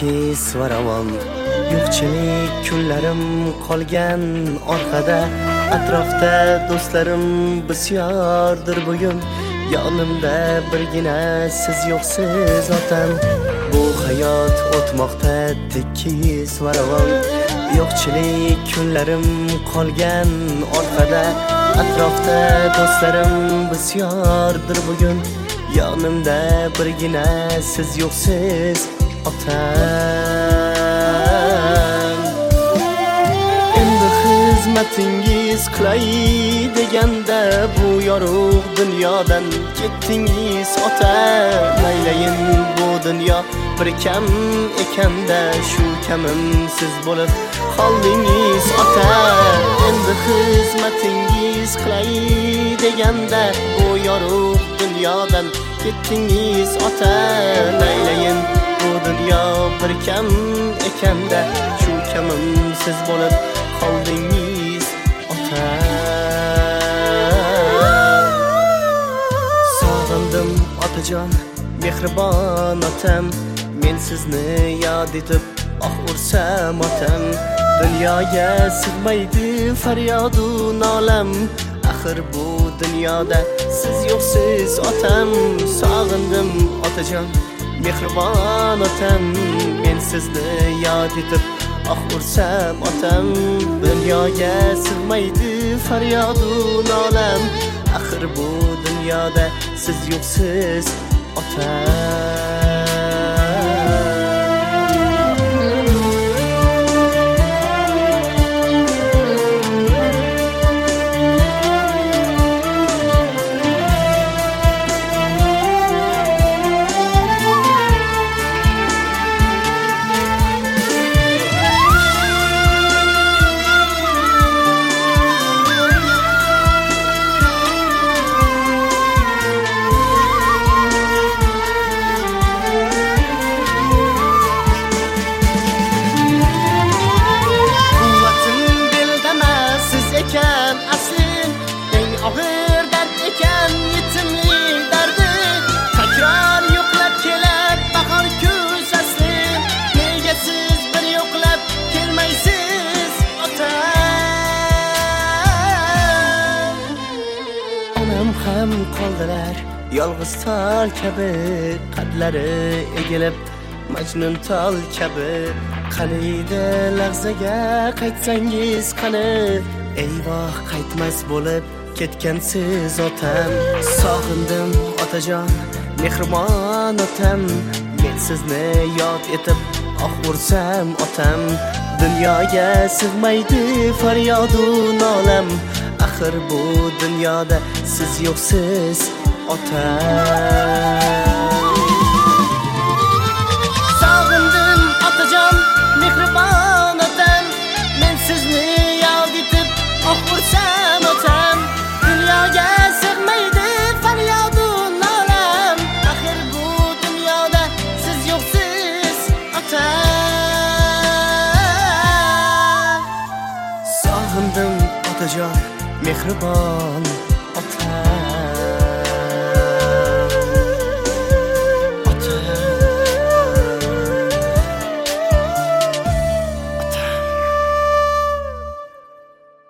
tekis va ravon. Yo'qchilik kunlarim qolgan orqada, atrofda do'stlarim bisyordir bugun. Yonimda birgina siz yo'qsiz otam. Bu hayot o'tmoqda tekis va ravon. Yo'qchilik kunlarim qolgan orqada, atrofda do'stlarim bisyordir bugun. Yonimda birgina siz yo'qsiz otam. Endi xizmatingiz qilay deganda, bu yorug' dunyodan ketdingiz ota. Maylayin bu dunyo bir kam ekanda, shu kamim siz bo'lib qoldingiz ota. Endi xizmatingiz qilay deganda, bu yorug' dunyodan ketdingiz ota. Maylayin bu dunyo bir kam ekanda, shu kamim siz bo'lib qoldingiz ota. Sog'indim otajon, mehribon otam. Men sizni yod etib ursam otam. Dunyoga sig'maydi faryodu nolam. Axir bu dunyoda siz yo'qsiz otam. Sog'indim otajon, mehribon otam. Men sizni yod etib ursam otam. Dunyoga sig'maydi faryodu nolam. Axir bu dunyoda siz yo'qsiz otam. Ham qoldilar yolg'iz tol kabi, qadlari egilib majnun tol kabi. Qaniydi lahzaga qaytsangiz qani, eyvoh qaytmas bo'lib ketgansiz otam. Sog'indim otajon, mehribon otam. Men sizni yod etib ursam otam. Dunyoga sig'maydi faryodu nolam. Axir bu dunyoda siz yo'qsiz otam. Sog'indim otajon, mehribon otam. Men sizni yod etib ursam otam. Dunyoga sig'maydi faryodu nolam. Axir bu dunyoda siz yo'qsiz otam. Sog'indim otajon, mehribon